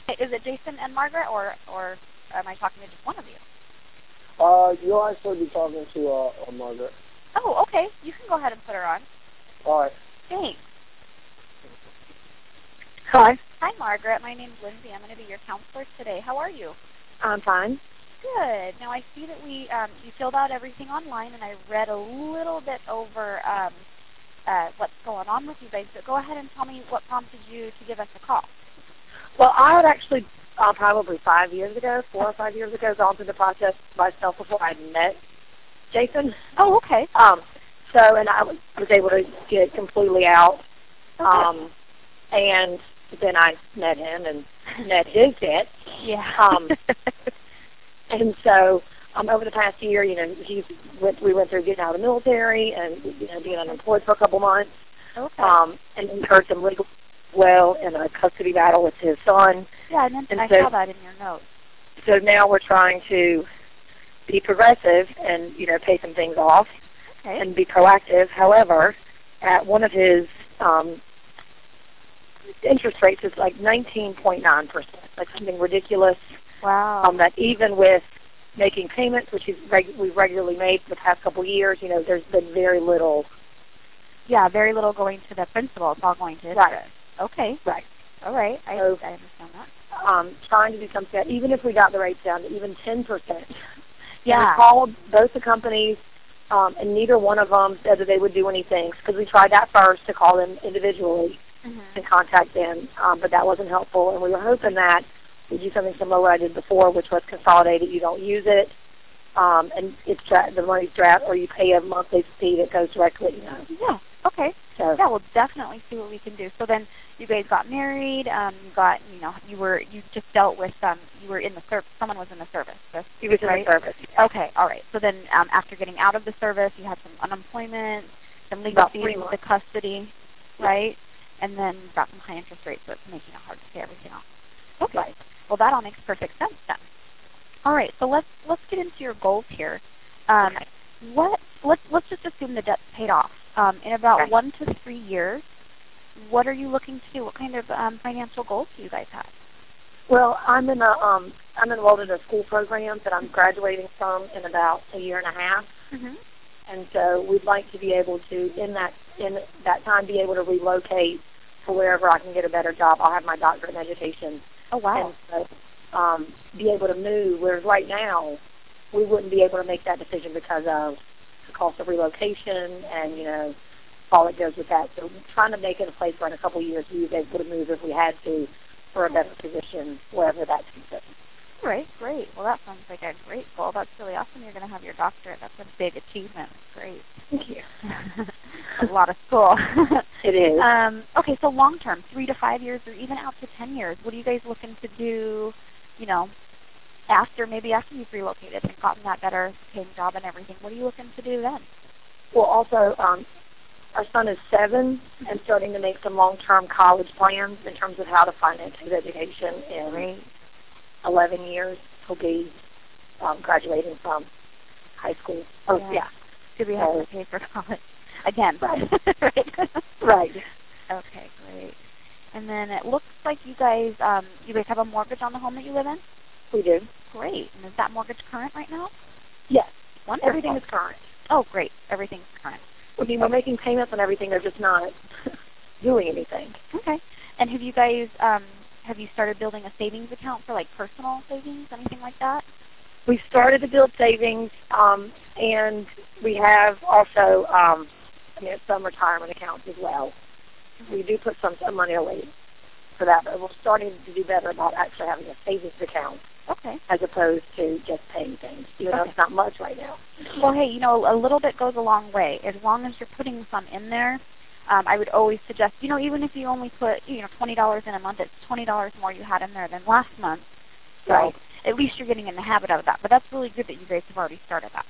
Is it Jason and Margaret, or am I talking to just one of you? You'll actually be talking to Margaret. Oh, okay. You can go ahead and put her on. All right. Thanks. Hi. Hi, Margaret. My name's Lindsay. I'm going to be your counselor today. How are you? I'm fine. Good. Now, I see that you filled out everything online, and I read a little bit over what's going on with you guys. So go ahead and tell me what prompted you to give us a call. Well, I had actually probably 5 years ago, 4 or 5 years ago, gone through the process myself before I met Jason. Oh, okay. And I was able to get completely out. Okay. And then I met him and met his debt. Yeah. And so over the past year, we went through getting out of the military and being unemployed for a couple months. Okay. And incurred some legal in a custody battle with his son. Yeah, I saw that in your notes. So now we're trying to be progressive and pay some things off. Okay. And be proactive. However, at one of his interest rates is like 19.9%, like something ridiculous. Wow. That even with making payments, which we've regularly made for the past couple of years, there's been very little. Yeah, very little going to the principal. It's all going to interest. Right. Okay. Right. All right. I understand that. Trying to do something, even if we got the rates down to even 10%. Yeah. We called both the companies, and neither one of them said that they would do anything, because we tried that first to call them individually and contact them, but that wasn't helpful, and we were hoping that we'd do something similar to what I did before, which was consolidate it. You don't use it, and the money's trapped, or you pay a monthly fee that goes directly. Yeah. Okay. So yeah, we'll definitely see what we can do. So then you guys got married. You just dealt with you were in the service. Someone was in the service. He was right? in the service. Yeah. Okay. All right. So then after getting out of the service, you had some unemployment, some legal fees with the custody, right? And then you got some high interest rates, so it's making it hard to pay everything off. Okay. Right. Well, that all makes perfect sense then. All right. So let's get into your goals here. Okay. Let's just assume the debt's paid off. In about 1 to 3 years, what are you looking to do? What kind of financial goals do you guys have? Well, I'm enrolled in a school program that I'm graduating from in about a year and a half, and so we'd like to be able to, in that time, be able to relocate to wherever I can get a better job. I'll have my doctorate in education. Oh, wow. And so be able to move, whereas right now we wouldn't be able to make that decision because of the cost of relocation and, all that goes with that. So we're trying to make it a place where in a couple of years we would be able to move if we had to for a better position, wherever that takes us. Great. Well, that sounds like a great goal. That's really awesome. You're going to have your doctorate. That's a big achievement. Great. Thank you. A lot of school. It is. Okay, so long term, 3 to 5 years or even out to 10 years, what are you guys looking to do, after you've relocated and gotten that better paying job and everything? What are you looking to do then? Well, also, our son is 7 and starting to make some long-term college plans in terms of how to finance his education in 11 years. He'll be graduating from high school. Oh, yeah. To be having to pay for college again. Right. Right. Okay, great. And then it looks like you guys have a mortgage on the home that you live in? We do. Great. And is that mortgage current right now? Yes. Wonderful. Everything is current. Oh, great. Everything's current. I mean, we're making payments on everything. They're just not doing anything. Okay. And have you guys started building a savings account for like personal savings, anything like that? We started to build savings, and we have also some retirement accounts as well. We do put some money away for that, but we're starting to do better about actually having a savings account. Okay. As opposed to just paying things, even though it's not much right now. Well, hey, a little bit goes a long way. As long as you're putting some in there, I would always suggest, even if you only put, $20 in a month, it's $20 more you had in there than last month. So right. At least you're getting in the habit of that. But that's really good that you guys have already started that.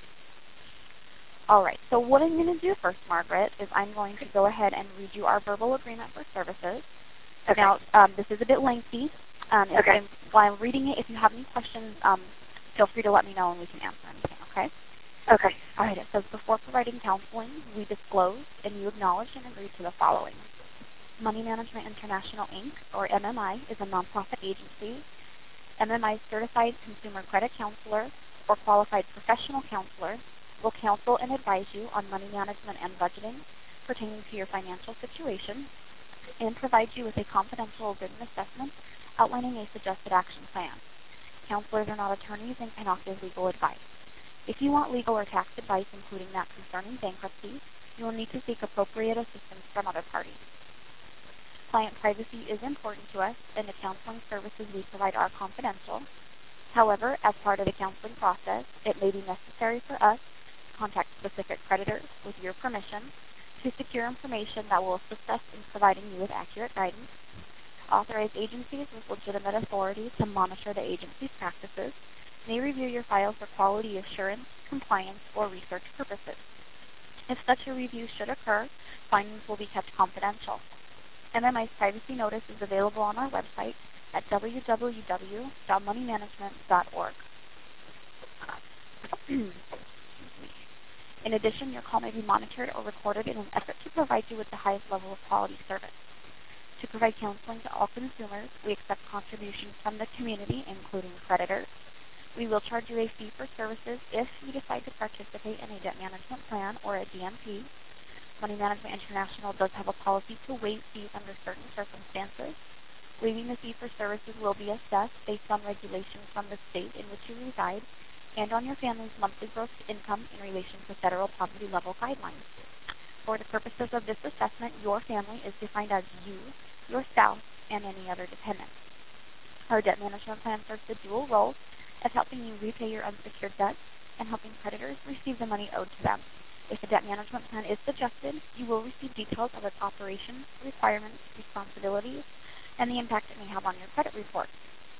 All right. So what I'm going to do first, Margaret, is I'm going to go ahead and read you our verbal agreement for services. Okay. Now, this is a bit lengthy. While I'm reading it, if you have any questions, feel free to let me know and we can answer anything, okay? Okay. All right. It says, before providing counseling, we disclose and you acknowledge and agree to the following. Money Management International, Inc., or MMI, is a nonprofit agency. MMI's certified consumer credit counselor or qualified professional counselor will counsel and advise you on money management and budgeting pertaining to your financial situation and provide you with a confidential written assessment outlining a suggested action plan. Counselors are not attorneys and cannot give legal advice. If you want legal or tax advice, including that concerning bankruptcy, you will need to seek appropriate assistance from other parties. Client privacy is important to us, and the counseling services we provide are confidential. However, as part of the counseling process, it may be necessary for us to contact specific creditors with your permission to secure information that will assist us in providing you with accurate guidance. Authorized agencies with legitimate authority to monitor the agency's practices may review your file for quality assurance, compliance, or research purposes. If such a review should occur, findings will be kept confidential. MMI's privacy notice is available on our website at www.moneymanagement.org. In addition, your call may be monitored or recorded in an effort to provide you with the highest level of quality service. To provide counseling to all consumers, we accept contributions from the community, including creditors. We will charge you a fee for services if you decide to participate in a debt management plan or a DMP. Money Management International does have a policy to waive fees under certain circumstances. Waiving the fee for services will be assessed based on regulations from the state in which you reside and on your family's monthly gross income in relation to federal poverty level guidelines. For the purposes of this assessment, your family is defined as you, your spouse, and any other dependents. Our debt management plan serves the dual role of helping you repay your unsecured debts and helping creditors receive the money owed to them. If a debt management plan is suggested, you will receive details of its operations, requirements, responsibilities, and the impact it may have on your credit report.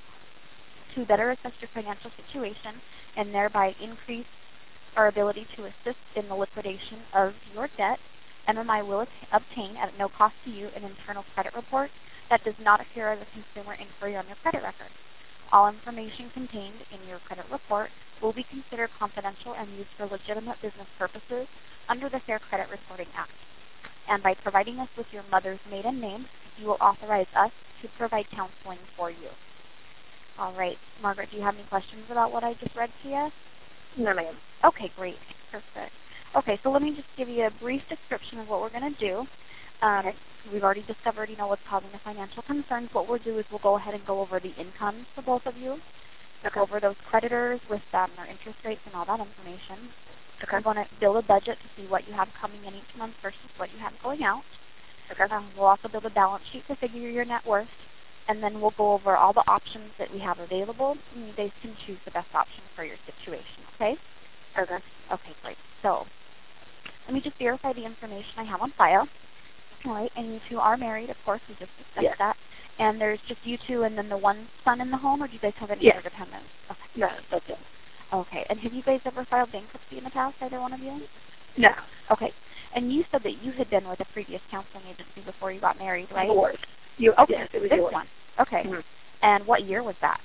To better assess your financial situation and thereby increase our ability to assist in the liquidation of your debt, MMI will obtain, at no cost to you, an internal credit report that does not appear as a consumer inquiry on your credit record. All information contained in your credit report will be considered confidential and used for legitimate business purposes under the Fair Credit Reporting Act. And by providing us with your mother's maiden name, you will authorize us to provide counseling for you. All right. Margaret, do you have any questions about what I just read to you? No, ma'am. Okay, great. Perfect. Okay, so let me just give you a brief description of what we're going to do. We've already discovered, what's causing the financial concerns. What we'll do is we'll go ahead and go over the incomes for both of you. We'll go over those creditors with their interest rates and all that information. We're going to build a budget to see what you have coming in each month versus what you have going out. We'll also build a balance sheet to figure your net worth. And then we'll go over all the options that we have available, and you guys can choose the best option for your situation, okay? Okay. Okay, great. So let me just verify the information I have on file. All right, and you two are married, of course. We just discussed that. And there's just you two and then the one son in the home, or do you guys have any other dependents? Okay. No, that's it. Okay, and have you guys ever filed bankruptcy in the past, either one of you? No. Okay, and you said that you had been with a previous counseling agency before you got married, right? Yours. Okay, yes, it was this yours. one. Okay, and what year was that?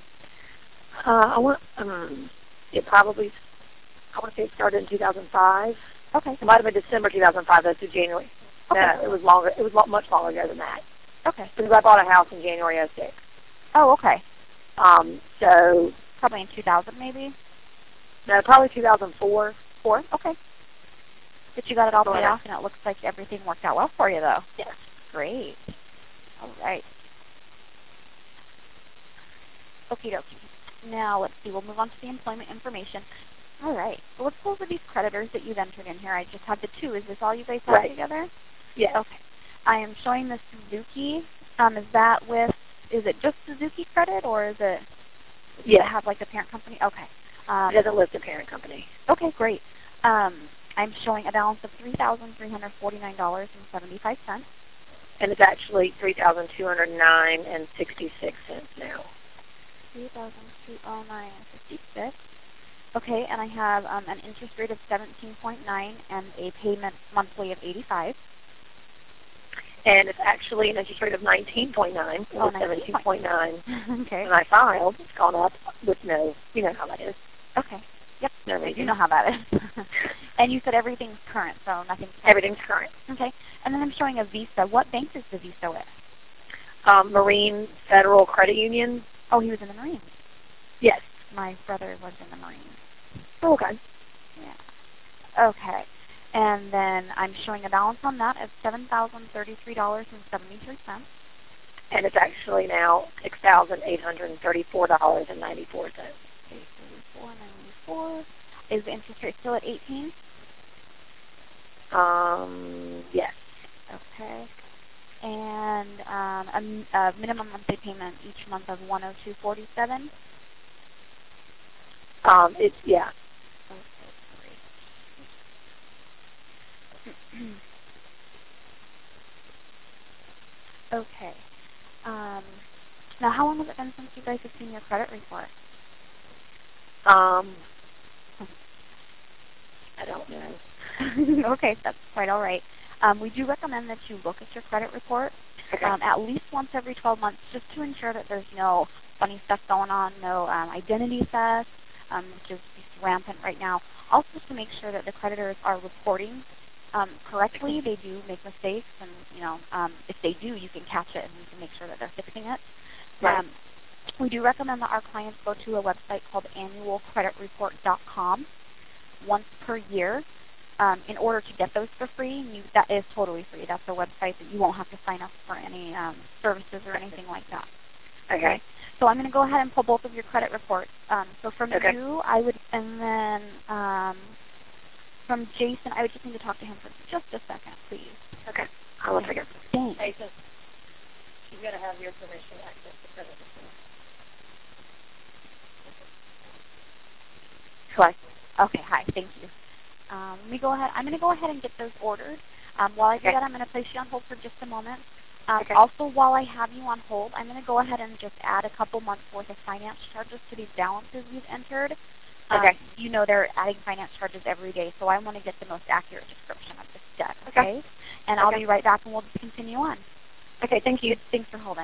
I want to say it started in 2005. Okay. It might have been December 2005. That's through January. Okay. No, it was longer. It was much longer ago than that. Okay. Because I bought a house in January '06. Oh, okay. So probably in 2000, maybe. No, probably 2004. Okay. But you got it all paid off, and it looks like everything worked out well for you, though. Yes. Great. All right. Okie dokie. Now, let's see. We'll move on to the employment information. All right. So let's go over these creditors that you've entered in here. I just have the two. Is this all you guys have together? Yes. Okay. I am showing the Suzuki. Is it just Suzuki Credit, or is it, does it have like the parent company? Okay. It doesn't list the parent company. Okay, great. I'm showing a balance of $3,349.75. And it's actually $3,209.66 now. $3,209.56. Okay, and I have an interest rate of 17.9 and a payment monthly of $85. And it's actually an interest rate of 19.9. It was 17.9. Okay. When I filed, it's gone up with no, you know how that is. Okay. Yep. No, I do know how that is. And you said everything's current, so nothing's pending. Everything's current. Okay. And then I'm showing a Visa. What bank is the Visa with? Marine Federal Credit Union. Oh, he was in the Marines. Yes. My brother was in the Marines. Oh, okay. Yeah. Okay. And then I'm showing a balance on that of $7,033.73. And it's actually now $6,834.94. $834.94. Is the interest rate still at 18? Yes. Okay. And a minimum monthly payment each month of $102.47. It's yeah. Okay. Now, how long has it been since you guys have seen your credit report? I don't know. Okay, that's quite all right. We do recommend that you look at your credit report Okay. at least once every 12 months just to ensure that there's no funny stuff going on, no identity theft, which is rampant right now. Also to make sure that the creditors are reporting correctly. They do make mistakes, and if they do, you can catch it and you can make sure that they're fixing it. Right. We do recommend that our clients go to a website called annualcreditreport.com once per year in order to get those for free. That is totally free. That's a website that you won't have to sign up for any services or anything like that. Okay. So I'm going to go ahead and pull both of your credit reports. So from Okay. you, I would, and then from Jason, I would just need to talk to him for just a second, please. Okay. Hold on a second. Thanks. Jason, you've got to have your permission to access the credit report. Hello. Okay, hi, thank you. Let me go ahead. I'm going to go ahead and get those ordered. While I do that, I'm going to place you on hold for just a moment. Okay. Also, while I have you on hold, I'm going to go ahead and just add a couple months' worth of finance charges to these balances you've entered. Okay. You know they're adding finance charges every day, so I want to get the most accurate description of this debt, okay? And I'll be right back, and we'll just continue on. Okay, thank you. Thanks for holding.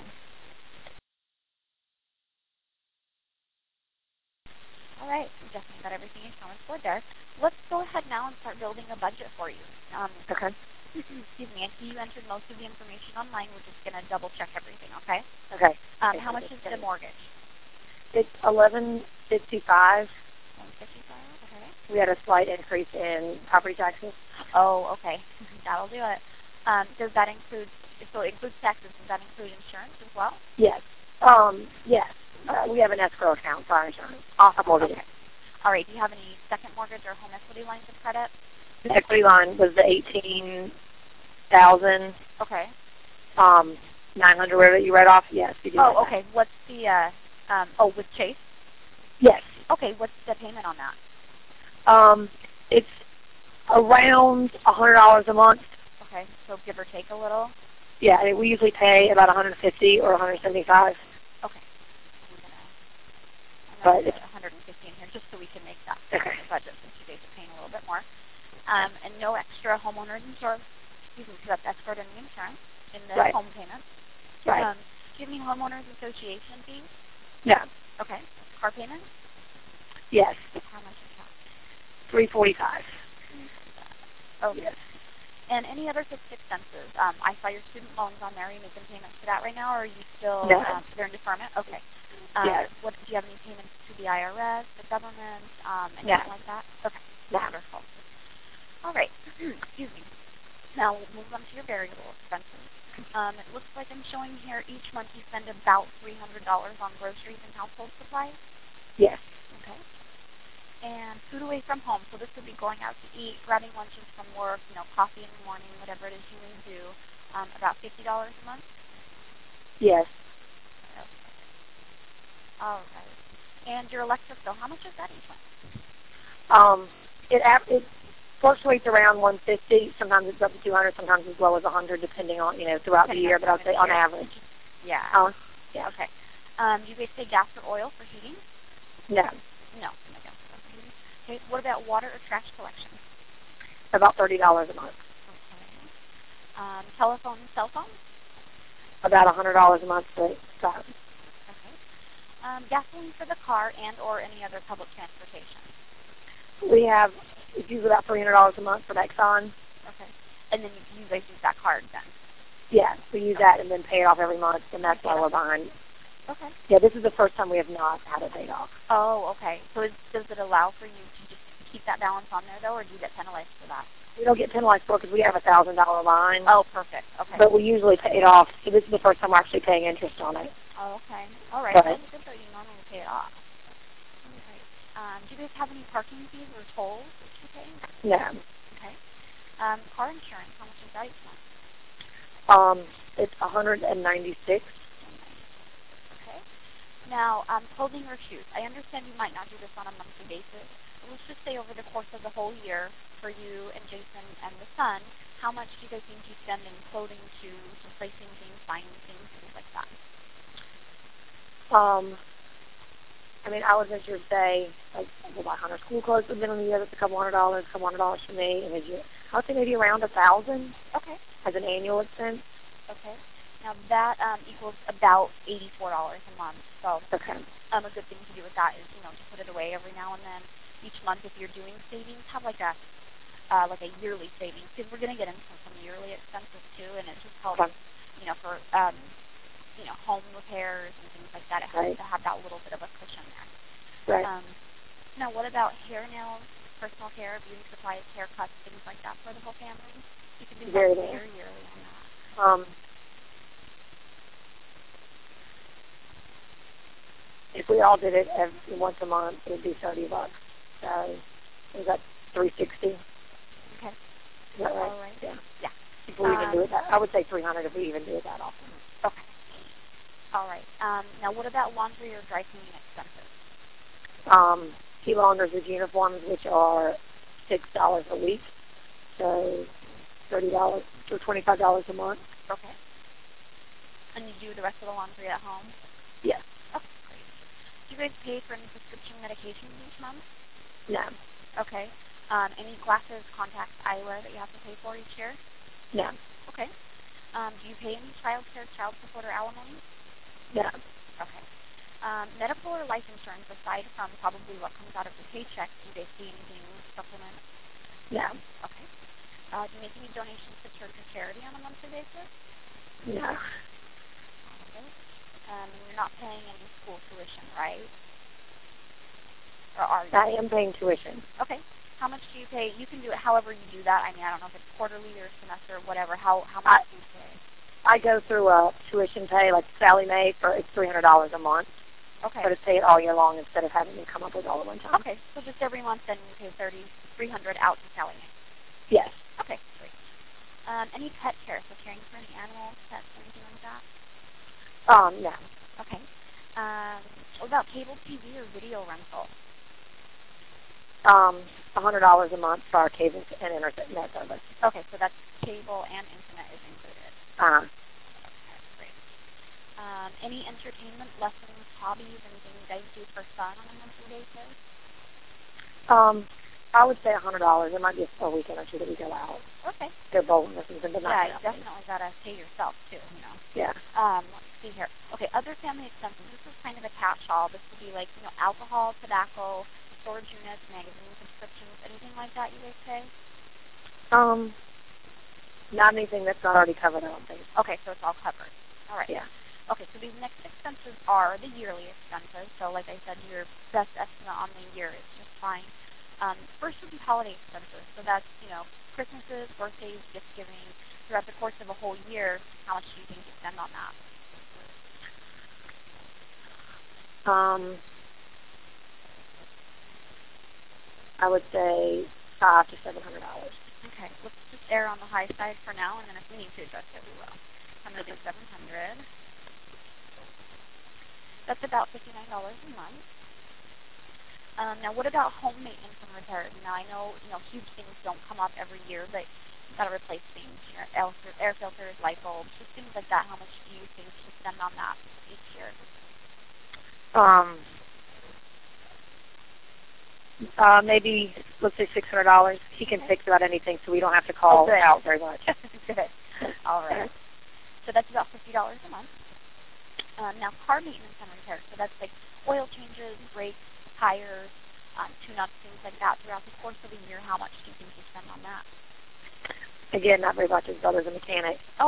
All right, we definitely got everything you promised for there. Let's go ahead now and start building a budget for you. Okay. Excuse me, I see you entered most of the information online. We're just going to double check everything, okay? Okay. How much is the mortgage? It's $11.55. $155, okay. We had a slight increase in property taxes. Oh, okay. That'll do it. Does that include, so it includes taxes, does that include insurance as well? Yes. Yes. We have an escrow account for our insurance. Awesome. Okay. Okay. All right. Do you have any second mortgage or home equity lines of credit? The equity line was the $18,000. Okay. 900 where you read off. Yes, we do. Oh, okay. What's the with Chase? Yes. Okay. What's the payment on that? It's around $100 a month. Okay. So give or take a little. Yeah, we usually pay about $150 or $175. Okay. I'm going to put 150 in here just so we can make that budget since you guys are paying a little bit more. And no extra homeowners insurance. Excuse me, because that's escrowed in the insurance in the home payment. Right. Do you have any homeowners association fees? No. Okay. Car payment? Yes. How much is that? $345. Okay. Yes. And any other fixed expenses? I saw your student loans on there. Are you making payments for that right now, or are you still they're in deferment? Okay. Yes. What do you have any payments to the IRS, the government, anything like that? Okay. Wonderful. All right. Excuse me. Now we'll move on to your variable expenses. It looks like I'm showing here each month you spend about $300 on groceries and household supplies. Yes. Okay. And food away from home. So this would be going out to eat, grabbing lunches from work, coffee in the morning, whatever it is you may do. About $50 a month? Yes. Okay. All right. And your electric bill, how much is that each month? It fluctuates around $150. Sometimes it's up to $200. Sometimes as low as $100, depending on throughout the year. But I'd say on average. Yeah. Yeah. Okay. Do you guys pay gas or oil for heating? No. No gas or oil for heating. Okay. What about water or trash collection? About $30 a month. Okay. Telephone and cell phone? About $100 a month for that. Okay. Gasoline for the car and or any other public transportation? We have, it's usually about $300 a month for Exxon. Okay. And then you guys use that card then? Yeah, we use that and then pay it off every month, and that's why we're behind. Okay. Yeah, this is the first time we have not had it paid off. Oh, okay. So does it allow for you to just keep that balance on there, though, or do you get penalized for that? We don't get penalized for it because we have a $1,000 line. Oh, perfect. Okay. But we usually pay it off, so this is the first time we're actually paying interest on it. Oh, okay. All right. But, That's good, though. You normally pay it off. All right. Do you guys have any parking fees or tolls that you pay? no. Okay. Car insurance, how much is that each month? It's $196. Okay. Now, clothing or shoes. I understand you might not do this on a monthly basis, but let's just say over the course of the whole year for you and Jason and the son, how much do you guys think you spend in clothing, shoes, replacing things, buying things like that? I mean, I would venture to say, like, we'll buy Hunter school clothes with them in the year. That's a couple $100 for me. And I would say maybe around $1,000. Okay. As an annual expense. Okay. Now that equals about $84 a month. So okay. A good thing to do with that is, to put it away every now and then. Each month, if you're doing savings, have like a yearly savings, because we're going to get into some yearly expenses too, and it just helps, for home repairs and things like that. It helps to have that little bit of a cushion there. Right. Now, what about hair, nails, personal care, beauty supplies, haircuts, things like that for the whole family? You can do monthly or yearly on that. If we all did it once a month, it would be $30. So is that $360? Okay. Is that right? All right. Yeah. Yeah. If we even do it that, I would say $300 if we even do it that often. Okay. All right. Now, what about laundry or dry cleaning expenses? He launders his uniforms, which are $6 a week, so $30 or $25 a month. Okay. And you do the rest of the laundry at home? Yes. Okay, great. Do you guys pay for any prescription medications each month? No. Okay. Any glasses, contacts, eyewear that you have to pay for each year? No. Okay. Do you pay any child care, child support, or alimony? No. Okay. Medical or life insurance, aside from probably what comes out of the paycheck, do they see anything supplement? No. Okay. Do you make any donations to church or charity on a monthly basis? No. Okay. You're not paying any school tuition, right? Or are you? I am paying tuition. Okay. How much do you pay? You can do it however you do that. I mean, I don't know if it's quarterly or semester or whatever. How much do you pay? I go through a tuition pay like Sally Mae it's $300 a month. Okay. So to pay it all year long instead of having to come up with all at one time. Okay. So just every month then you pay $300 out to Sally Mae. Yes. Okay. Great. Any pet care? So caring for any animals, pets, anything like that? No. Okay. What about cable TV or video rental? $100 a month for our cable and internet service. Okay, so that's cable and internet is included. Okay, great. Any entertainment, lessons, hobbies, anything you guys do for fun on a monthly basis? I would say $100. It might be a weekend or two that we go out. Okay. Go bowling or something, but not you definitely got to pay yourself, too, Yeah. Let's see here. Okay, other family expenses. This is kind of a catch-all. This would be like, alcohol, tobacco, storage units, magazine subscriptions, anything like that you guys pay? Not anything that's not already covered, I don't think. Okay, so it's all covered. All right. Yeah. Okay, so these next expenses are the yearly expenses. So like I said, your best estimate on the year is just fine. First would be holiday expenses. So that's, Christmases, birthdays, gift giving. Throughout the course of a whole year, how much do you think you spend on that? I would say $500 to $700. Okay, let's just err on the high side for now, and then if we need to adjust it, we will. I'm going to do $700. That's about $59 a month. Now, what about home maintenance and repairs? Now, I know, huge things don't come up every year, but you've got to replace things, air filters, light bulbs, just things like that. How much do you think you spend on that each year? Maybe, let's say $600. He can fix about anything, so we don't have to call out very much. Good. All right. So that's about $50 a month. Now, car maintenance and repair. So that's like oil changes, brakes, tires, tune-ups, things like that throughout the course of a year. How much do you think you spend on that? Again, not very much. His brother's a mechanic. Oh.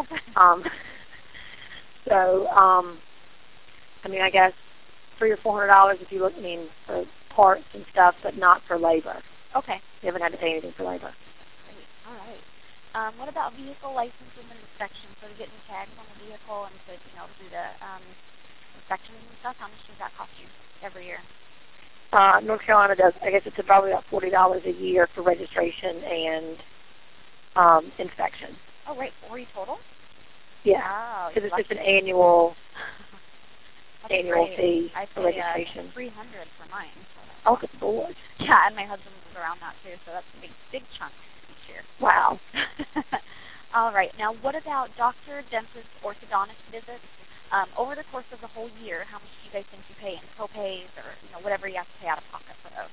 So, I mean, I guess $300 or $400 if you look, for parts and stuff, but not for labor. Okay. We haven't had to pay anything for labor. Great. All right. What about vehicle licenses and inspections? So to get new tags on the vehicle and to, do the inspections and stuff, how much does that cost you every year? North Carolina does, I guess it's probably about $40 a year for registration and inspection. Oh, right. 40 total? Yeah. Wow. Because it's just an annual great. fee I for pay registration. $300 for mine. So Oh, good Lord. yeah, and my husband was around that too, so that's a big chunk each year. Wow. All right. Now, what about doctor, dentist, orthodontist visits? Over the course of the whole year, how much do you guys think you pay in co-pays or whatever you have to pay out of pocket for those?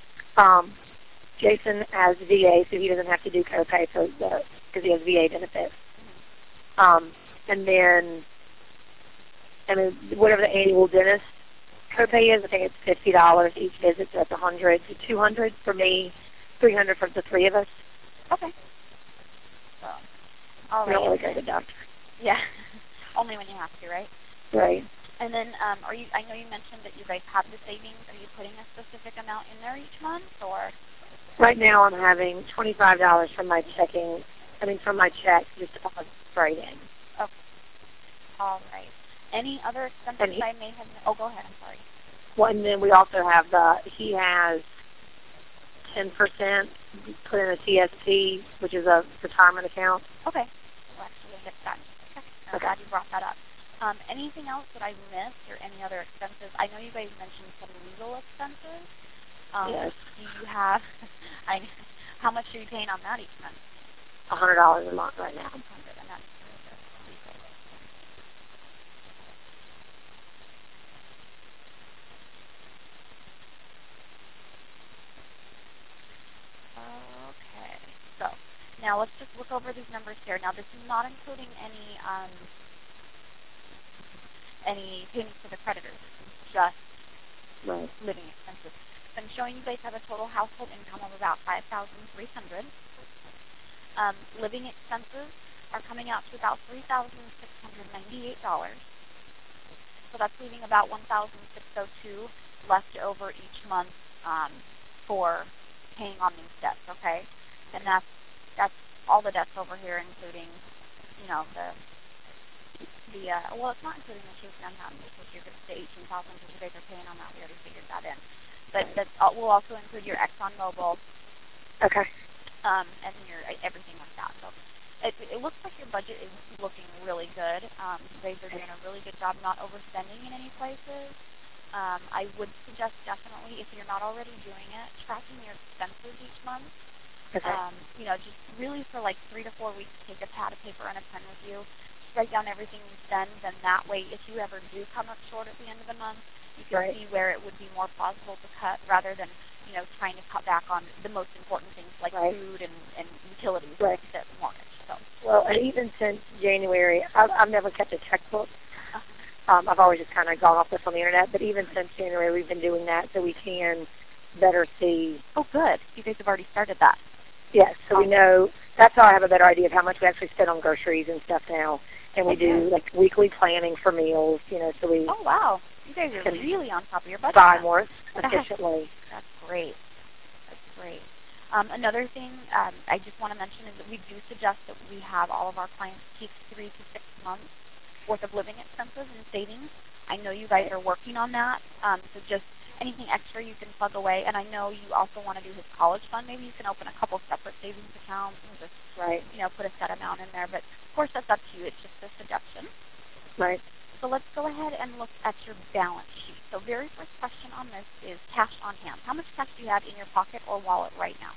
Jason has VA, so he doesn't have to do co-pay because he has VA benefits. And then, whatever the annual dentist co-pay is, I think it's $50 each visit, so that's $100 to $200 for me, $300 for the three of us. Okay. So, all right. We don't really go to the doctor. Yeah. Only when you have to, right? Right. And then, I know you mentioned that you guys have the savings. Are you putting a specific amount in there each month, or? Right now, I'm having $25 from my check, just deposit straight in. Okay. All right. Any other expenses I may have? Oh, go ahead. I'm sorry. Well, and then we also have he has 10% put in a TSP, which is a retirement account. Okay. Well, actually, we'll get that. I'm glad you brought that up. Anything else that I missed or any other expenses? I know you guys mentioned some legal expenses. Yes. Do you have, how much are you paying on that each month? $100 a month right now. $100, and that's okay. So now let's just look over these numbers here. Now this is not including any payments to the creditors. This is just living expenses. So I'm showing you guys have a total household income of about $5,300. Living expenses are coming out to about $3,698. So that's leaving about $1,602 left over each month for paying on these debts. Okay, and that's all the debts over here, including well, it's not including the Chase Manhattan, which you're going to say $18,000 because you guys are paying on that. We already figured that in. But we'll also include your ExxonMobil. Okay. And your everything like that. So it looks like your budget is looking really good. You guys are doing a really good job not overspending in any places. I would suggest definitely, if you're not already doing it, tracking your expenses each month. Okay. Just really for like 3 to 4 weeks, take a pad of paper and a pen with you. Write down everything you spend, and that way, if you ever do come up short at the end of the month, you can see where it would be more plausible to cut rather than, trying to cut back on the most important things like food and utilities like the mortgage. So. Well, and even since January, I've never kept a checkbook. I've always just kind of gone off this on the internet, but even since January, we've been doing that so we can better see. Oh, good. You guys have already started that. Yes, so we know. That's how I have a better idea of how much we actually spend on groceries and stuff now. And we do like weekly planning for meals, so we. Oh, wow. You guys are really on top of your budget. Buy more efficiently. That's great. That's great. Another thing I just want to mention is that we do suggest that we have all of our clients keep 3 to 6 months worth of living expenses and savings. I know you guys are working on that, so just anything extra you can plug away. And I know you also want to do his college fund. Maybe you can open a couple separate savings accounts and just put a set amount in there. But of course, that's up to you. It's just a suggestion. Right. So let's go ahead and look at your balance sheet. So very first question on this is cash on hand. How much cash do you have in your pocket or wallet right now?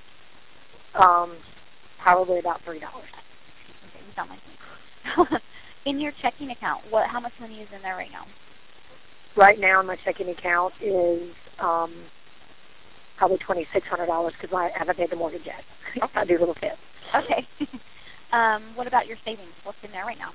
Probably about $3. Okay, you sound like me. In your checking account, how much money is in there right now? Right now, my checking account is probably $2,600 because I haven't paid the mortgage yet. Okay. I do little bit. Okay. What about your savings? What's in there right now?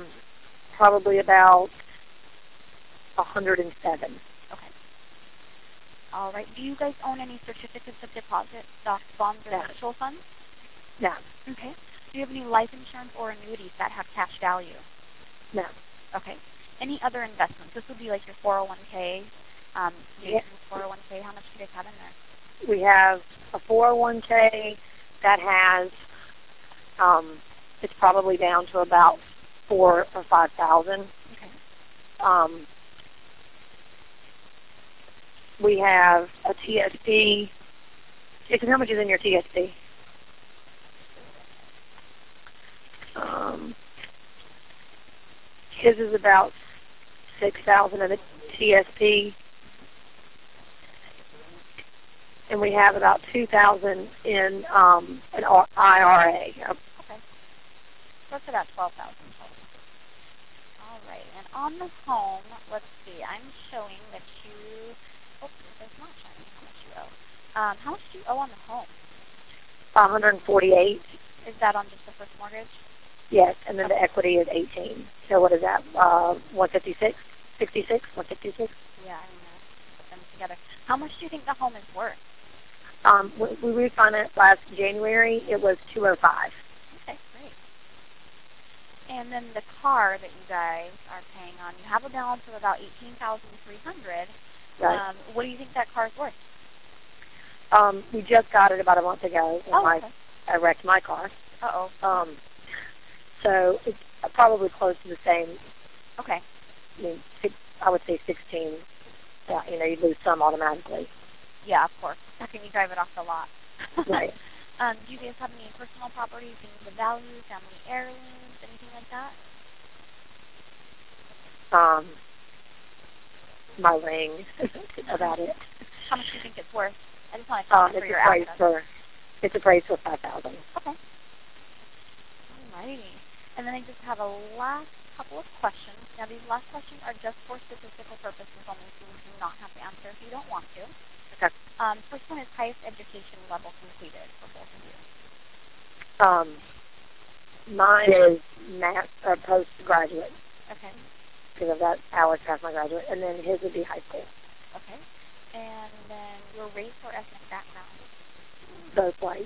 Probably about 107. Okay. All right. Do you guys own any certificates of deposit, stocks, bonds, or mutual funds? No. Okay. Do you have any life insurance or annuities that have cash value? No. Okay. Any other investments? This would be like your 401k. Yeah. 401k. How much do you guys have in there? We have a 401k that has, it's probably down to about 4,000 or 5,000. Okay. We have a TSP. Jason, how much is in your TSP? His is about 6,000 in the TSP, and we have about 2,000 in an IRA. Okay. That's about 12,000 total. All right. And on the home, let's see. I'm showing that you. Oh, it's not showing how much you owe. How much do you owe on the home? 148. Is that on just the first mortgage? Yes, and then the equity is 18. So what is that? 156, 66, 156. Yeah, I'm gonna put them together. How much do you think the home is worth? We refinanced last January. It was 205. Okay, great. And then the car that you guys are paying on, you have a balance of about $18,300. Right. What do you think that car is worth? We just got it about a month ago, and okay. I wrecked my car. Uh-oh. So it's probably close to the same. Okay. I would say 16. Yeah, you lose some automatically. Yeah, of course. How can you drive it off the lot? Right. Do you guys have any personal property, things of value, family heirlooms, anything like that? My ring. About it. How much do you think it's worth? I just want to check for your assets. It's appraised for 5,000. Okay. Alrighty. And then I just have a last couple of questions. Now these last questions are just for statistical purposes only, so you do not have to answer if you don't want to. Okay. First one is highest education level completed for both of you. Mine is postgraduate. Okay. Because of that, Alex has my graduate, and then his would be high school. Okay. And then your race or ethnic background? Both white.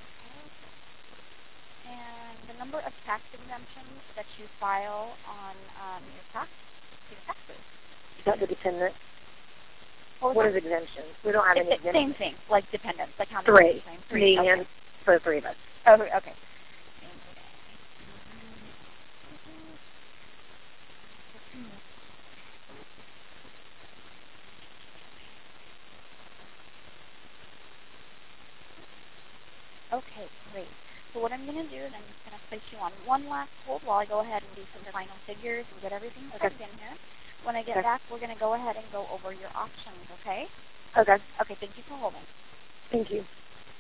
Okay. And the number of tax exemptions that you file on your taxes? Is that the dependent? What is exemptions? We don't have any exemptions. Same thing, like dependents, like how many? Three. Me and for the three of us. Oh, okay. Okay, great. So what I'm going to do is I'm just going to place you on one last hold while I go ahead and do some final figures and get everything plugged in here. When I get back, we're going to go ahead and go over your options, okay? Okay. Okay, thank you for holding. Thank you.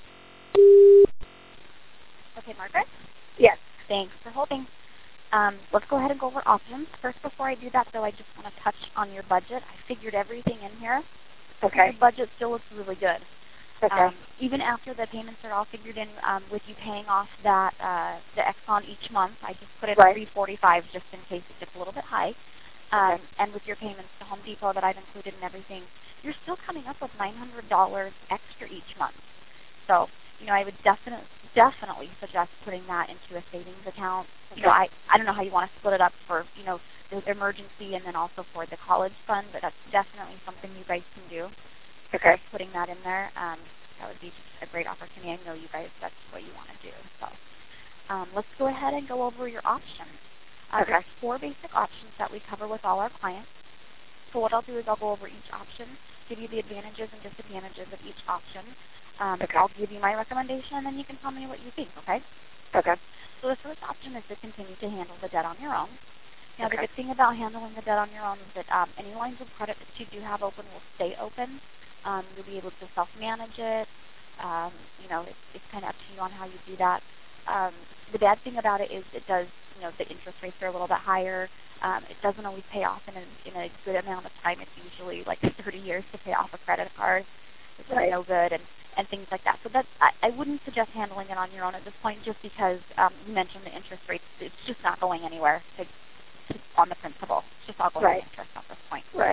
Okay, Margaret? Yes. Thanks for holding. Let's go ahead and go over options. First, before I do that, though, I just want to touch on your budget. I figured everything in here. Okay. Your budget still looks really good. Okay. Even after the payments are all figured in, with you paying off that the Exxon each month, I just put it at $345 just in case it gets a little bit high. And with your payments to Home Depot that I've included and everything, you're still coming up with $900 extra each month. So, I would definitely suggest putting that into a savings account. I don't know how you want to split it up for, the emergency and then also for the college fund, but that's definitely something you guys can do. Okay. Putting that in there, that would be just a great opportunity. I know you guys, that's what you want to do. So let's go ahead and go over your options. There's 4 basic options that we cover with all our clients. So what I'll do is I'll go over each option, give you the advantages and disadvantages of each option. I'll give you my recommendation, and then you can tell me what you think, okay? Okay. So the first option is to continue to handle the debt on your own. Now, the good thing about handling the debt on your own is that any lines of credit that you do have open will stay open. You'll be able to self-manage it. It's kind of up to you on how you do that. The bad thing about it is it does, the interest rates are a little bit higher. It doesn't always pay off in a good amount of time. It's usually like 30 years to pay off a credit card, which is no good, and things like that. So I wouldn't suggest handling it on your own at this point, just because you mentioned the interest rates. It's just not going anywhere on the principal. It's just all going to interest at this point. Right.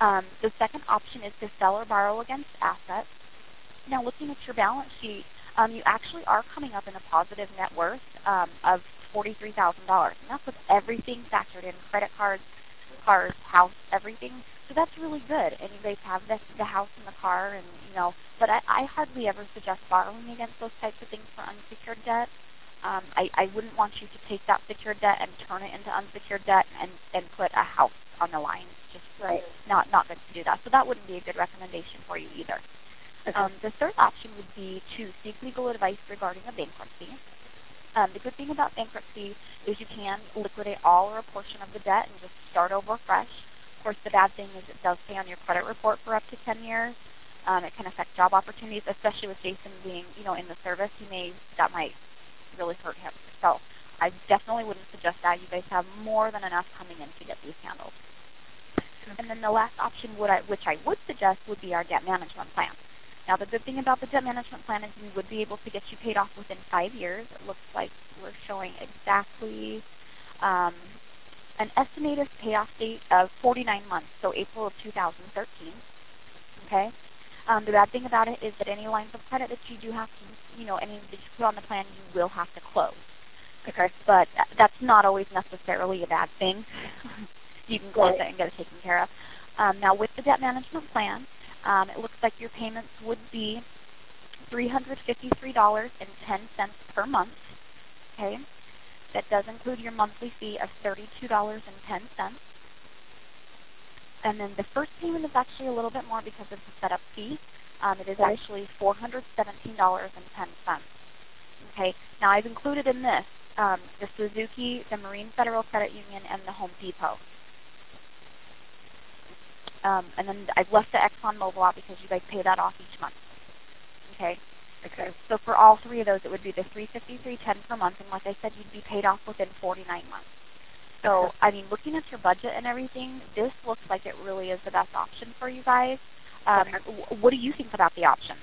The second option is to sell or borrow against assets. Now, looking at your balance sheet, you actually are coming up in a positive net worth of $43,000, and that's with everything factored in: credit cards, cars, house, everything. So that's really good. And you guys have the house and the car, and But I hardly ever suggest borrowing against those types of things for unsecured debt. I wouldn't want you to take that secured debt and turn it into unsecured debt and put a house on the line. Just not good to do that. So that wouldn't be a good recommendation for you either. Okay. The third option would be to seek legal advice regarding a bankruptcy. The good thing about bankruptcy is you can liquidate all or a portion of the debt and just start over fresh. Of course, the bad thing is it does stay on your credit report for up to 10 years. It can affect job opportunities, especially with Jason being, in the service. That might really hurt him. So I definitely wouldn't suggest that. You guys have more than enough coming in to get these handled. And then the last option, which I would suggest, would be our debt management plan. Now, the good thing about the debt management plan is we would be able to get you paid off within 5 years. It looks like we're showing exactly an estimated payoff date of 49 months, so April of 2013. Okay. The bad thing about it is that any lines of credit that you do have to, any that you put on the plan, you will have to close. Okay. But that's not always necessarily a bad thing. You can close it and get it taken care of. Now, with the debt management plan, it looks like your payments would be $353.10 per month. Okay. That does include your monthly fee of $32.10. And then the first payment is actually a little bit more because of the setup fee. It is actually $417.10. Okay. Now, I've included in this the Suzuki, the Marine Federal Credit Union, and the Home Depot. And then I've left the Exxon Mobil out because you guys pay that off each month. Okay. Okay. So for all three of those, it would be the $353.10 per month, and like I said, you'd be paid off within 49 months. So, I mean, looking at your budget and everything, this looks like it really is the best option for you guys. What do you think about the option?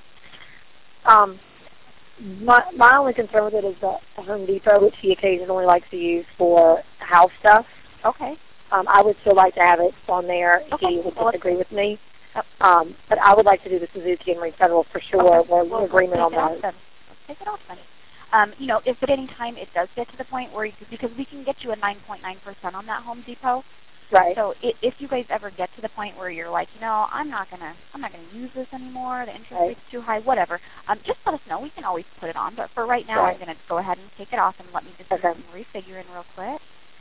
My only concern with it is the Home Depot, which he occasionally likes to use for house stuff. Okay. I would still like to have it on there. Okay. He would disagree with me. But I would like to do the Suzuki and Marine Federal for sure. Okay. We're in agreement on that. Let's take it off then. If at any time it does get to the point where because we can get you a 9.9% on that Home Depot. Right. So if you guys ever get to the point where you're like, I'm not gonna use this anymore, the interest rate's too high, whatever, just let us know. We can always put it on. But for right now, I'm gonna go ahead and take it off and let me just refigure in real quick.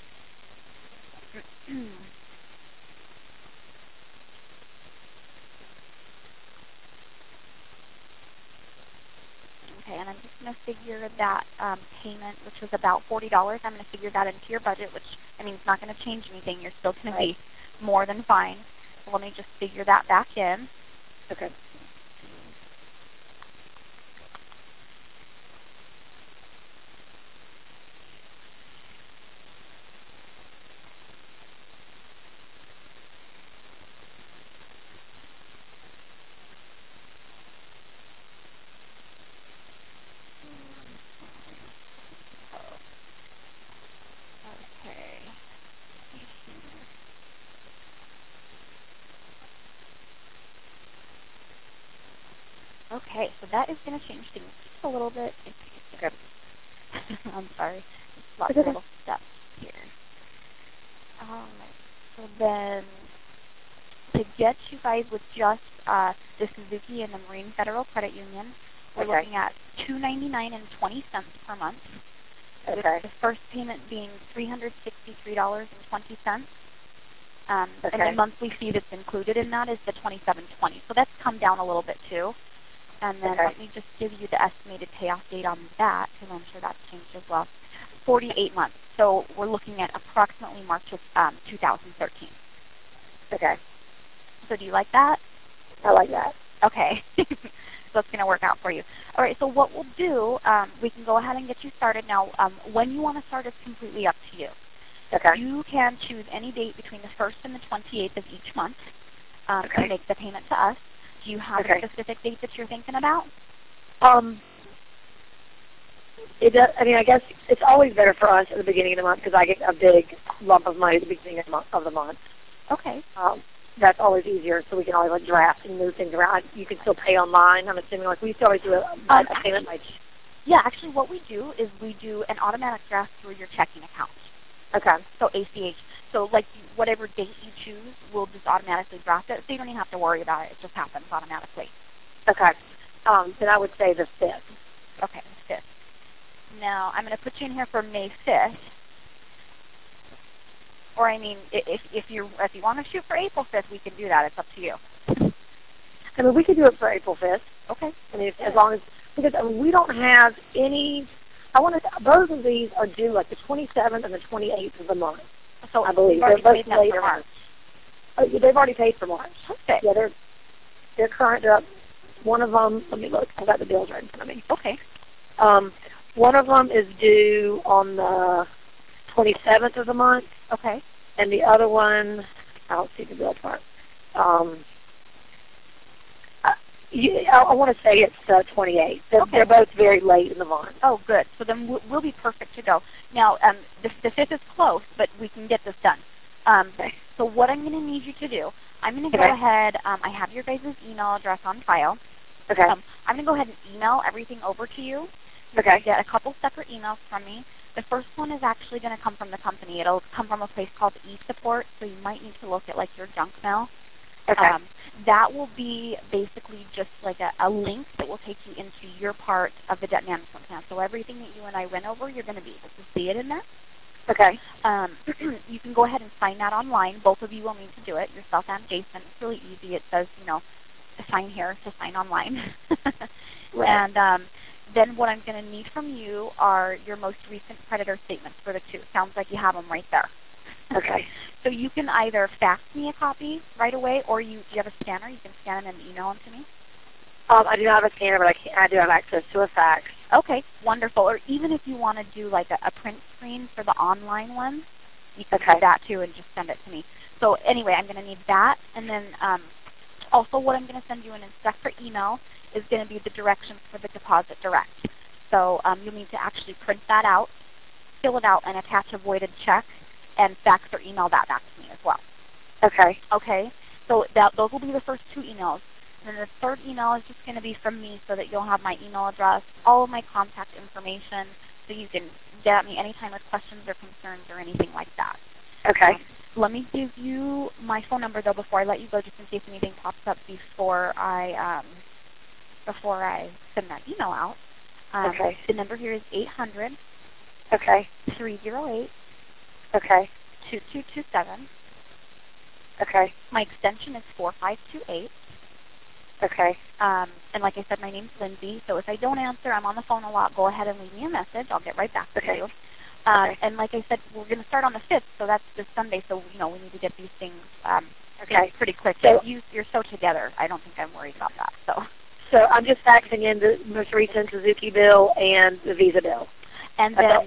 Okay, and I'm just going to figure that payment, which was about $40, I'm going to figure that into your budget, which, it's not going to change anything. You're still going to be more than fine. So let me just figure that back in. Okay. Okay, so that is going to change things just a little bit. Okay. I'm sorry. Just lots of little steps here. So then to get you guys with just the Suzuki and the Marine Federal Credit Union, we're looking at $299.20 per month. Okay. With the first payment being $363.20. And the monthly fee that's included in that is the $27.20. So that's come down a little bit too. And then let me just give you the estimated payoff date on that, because I'm sure that's changed as well. 48 months. So we're looking at approximately March of 2013. Okay. So do you like that? I like that. Okay. So it's going to work out for you. All right, so what we'll do, we can go ahead and get you started. Now, when you want to start is completely up to you. Okay. You can choose any date between the 1st and the 28th of each month to make the payment to us. Do you have a specific date that you're thinking about? It does, I guess it's always better for us at the beginning of the month because I get a big lump of money at the beginning of the month. Okay. that's always easier, so we can always like draft and move things around. You can still pay online. I'm assuming like we used to always do a payment by. Yeah, actually, what we do is we do an automatic draft through your checking account. Okay. So ACH. So like whatever date you choose, we'll just automatically draft it. So you don't even have to worry about it. It just happens automatically. Okay. Then I would say the 5th. Okay, the 5th. Now I'm going to put you in here for May 5th. Or I mean, if you want to shoot for April 5th, we can do that. It's up to you. I mean, we could do it for April 5th. Okay. I mean, as long as because we don't have any. Both of these are due like the 27th and the 28th of the month. So I believe they're both later. Oh, they've already paid for March. Okay. Yeah, they're current. They're up. One of them. Let me look. I got the bills right in front of me. Okay. One of them is due on the 27th of the month. Okay. And the other one, I don't see the bill part. I want to say it's 28th. They're both very late in the month. Oh, good. So then we'll be perfect to go. Now, the 5th is close, but we can get this done. Okay. So what I'm going to need you to do, I'm going to go ahead. I have your guys' email address on file. Okay. I'm going to go ahead and email everything over to you. Okay. Get a couple separate emails from me. The first one is actually going to come from the company. It'll come from a place called eSupport, so you might need to look at like your junk mail. Okay. That will be basically just like a link that will take you into your part of the debt management plan. So everything that you and I went over, you're going to be able to see it in there. Okay. You can go ahead and sign that online. Both of you will need to do it, yourself and Jason. It's really easy. It says, sign here to sign online. Right. And then what I'm going to need from you are your most recent creditor statements for the two. Sounds like you have them right there. Okay. So you can either fax me a copy right away, or do you have a scanner? You can scan them and email them to me. I do not have a scanner, but I do have access to a fax. Okay, wonderful. Or even if you want to do like a print screen for the online one, you can do that too and just send it to me. So anyway, I'm going to need that, and then also what I'm going to send you in a separate email is going to be the directions for the deposit direct. So you'll need to actually print that out, fill it out, and attach a voided check, and fax or email that back to me as well. Okay. Okay. So those will be the first two emails. And then the third email is just going to be from me so that you'll have my email address, all of my contact information, so you can get at me anytime with questions or concerns or anything like that. Okay. Let me give you my phone number, though, before I let you go, just in case anything pops up before I send that email out. Okay. The number here is 800 Okay. 308 Okay. 2227. Okay. My extension is 4528. Okay. And like I said, my name's Lindsay, so if I don't answer, I'm on the phone a lot, go ahead and leave me a message. I'll get right back to you. And like I said, we're going to start on the 5th, so that's this Sunday, so we need to get these things pretty quick. So you're so together. I don't think I'm worried about that. So I'm just faxing in the most recent Suzuki bill and the Visa bill. And then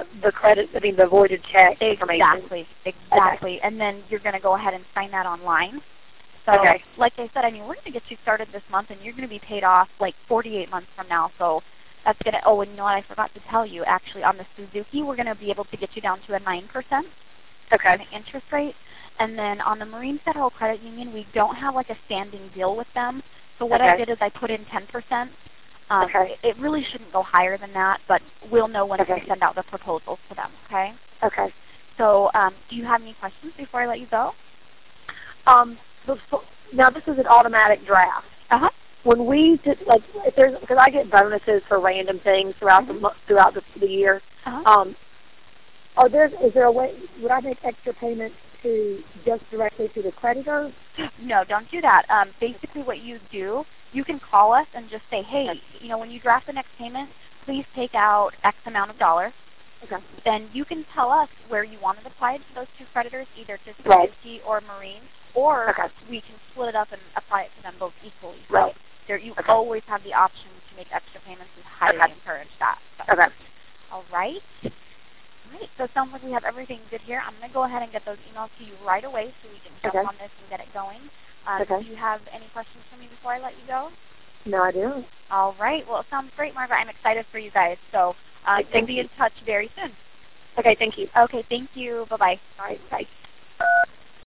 the voided check information. Exactly. Okay. And then you're going to go ahead and sign that online. So, like I said, we're going to get you started this month, and you're going to be paid off like 48 months from now. So that's going to. Oh, and you know what? I forgot to tell you. Actually, on the Suzuki, we're going to be able to get you down to a 9% interest rate. And then on the Marine Federal Credit Union, we don't have like a standing deal with them. So what I did is I put in 10%. It really shouldn't go higher than that, but we'll know once we send out the proposals to them, okay? Okay. So do you have any questions before I let you go? Now, this is an automatic draft. Uh-huh. When we did, because I get bonuses for random things throughout the year. Uh-huh. Is there a way, would I make extra payments to just directly to the creditor? No, don't do that. Basically what you do, you can call us and just say, hey, when you draft the next payment, please take out X amount of dollars. Okay. Then you can tell us where you want it applied to those two creditors, either to Suzuki or Marine, or we can split it up and apply it to them both equally. So you always have the option to make extra payments. We highly encourage that. So. Okay. All right. Great. So it sounds like we have everything good here. I'm going to go ahead and get those emails to you right away so we can jump on this and get it going. Do you have any questions for me before I let you go? No, I don't. All right. Well, it sounds great, Margaret. I'm excited for you guys. So we'll be in touch very soon. Okay, thank you. Okay, thank you. Bye-bye. All right, bye.